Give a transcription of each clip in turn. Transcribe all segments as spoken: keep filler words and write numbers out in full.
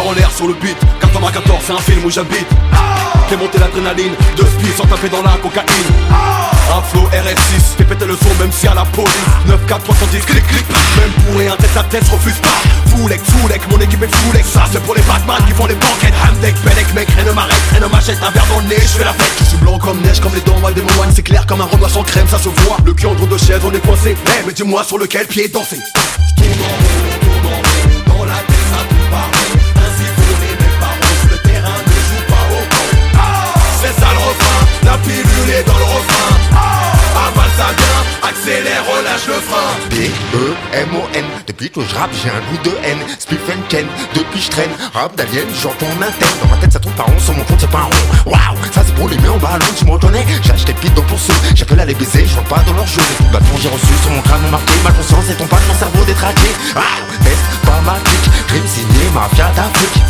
en l'air sur le beat. quatre-vingt-quatorze c'est un film où j'habite. Fais monter l'adrénaline, deux spies sans taper dans la cocaïne. Un flow R S six, fais péter le son même si à la police. Neuf quatre trois cent dix, clic clic. Même pour rien, tête à tête, refuse pas. Foulek, foulek, mon équipe est foulek. Ça c'est pour les Batman qui font les banquettes. Hamdek, Belek, mec, rien ne m'arrête, rien ne m'achète. Un verre dans le nez, je fais la fête. Je suis blanc comme neige, comme les dents mal des moines. C'est clair comme un renoir sans crème, ça se voit. Le cul en drôle de chaise, on est coincé. Eh mais dis-moi sur lequel pied danser. J'tourne en rond, tourne en rond. Dans la tête ça tourne par rond. Ainsi font les mêmes parents. Sur le terrain ne joue pas au camp. C'est ça le refrain, la pilule est dans le refrain. Avale ça bien, accélère, relâche le frein. B E M O N. Depuis que je rappe j'ai un goût de haine. Spliff and Ken, depuis je traîne. Rap d'alien, j'entends interne. Dans ma tête ça tourne pas rond, sur mon compte c'est pas un rond. Waouh, ça c'est pour les mains en ballon, tu me reconnais. J'ai acheté pite dans pour ceux, j'appelle à les baiser, je rentre pas dans leur jeu. Les coups de bâton j'ai reçu sur mon crâne marqué. Ma conscience et ton pas de mon cerveau détraqué. Ah, test pas ma clique, dream signé, mafia d'Afrique.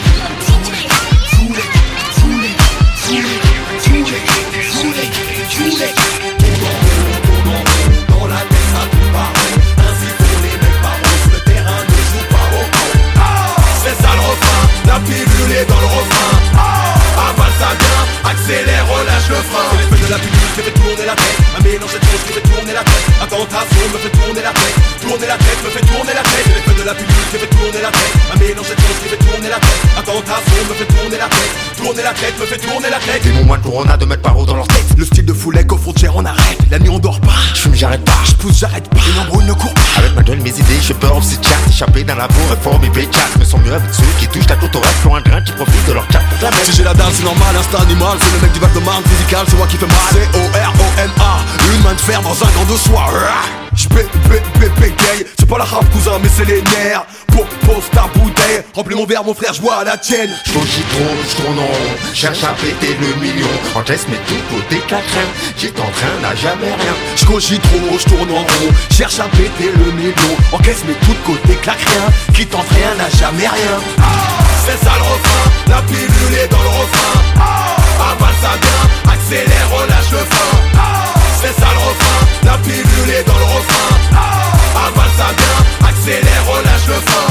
Dans la tête ça tourne pas rond. Ainsi font les mêmes parents. Sur le terrain ne joue pas au camp. C'est ça le refrain, la pilule est dans le refrain. Avale ça bien, accélère, relâche le frein. C'est l'effet de la pilule qui fait tourner la tête. Un mélange de choses qui fait tourner la tête. Un tentation me fait tourner la tête. Tourner la tête me fait tourner la tête. C'est l'effet de la pilule qui fait tourner la tête. Un mélange de choses qui fait tourner la tête. Un tentation me fait tourner la tête. Tourner la tête me fait tourner la tête. Des moments de Corona de mettre par dans leur tête. Le style de Foulek aux frontières on arrête. La nuit on dort pas. J'fume, j'arrête pas. J'pousse, j'arrête pas. Une embrouille ne court pas. Avec ma gueule, mes idées, j'ai peur aussi de chat. Échappé d'un labo, réforme et bécasse. Me sens mieux avec ceux qui touchent ta côte au reste. Pour un grain qui profite de leur chat pour la Si j'ai la dalle c'est normal, instinct animal. C'est le mec du Val de Marne, physical, c'est moi qui fais mal. C O R O N A, une main de fer dans un gant de soie. J'bé, bé, bé, bégaye. C'est pas la rap cousin mais c'est les nerfs. Pose ta bouteille, remplis mon verre mon frère, j'bois à la tienne. J'cogite trop, j'tourne en rond, cherche à péter le million. Encaisse mes tout côté que la crème, j'étais en train n'a jamais rien. J'cogite trop, j'tourne en rond, cherche à péter le million. Encaisse mes tout côté claque rien, qui tente rien n'a jamais rien. C'est ça le refrain, la pilule est dans le refrain. Avale ça bien, accélère, relâche le frein. C'est ça le refrain, la pilule est dans le refrain. Avale ça bien, accélère, relâche le frein.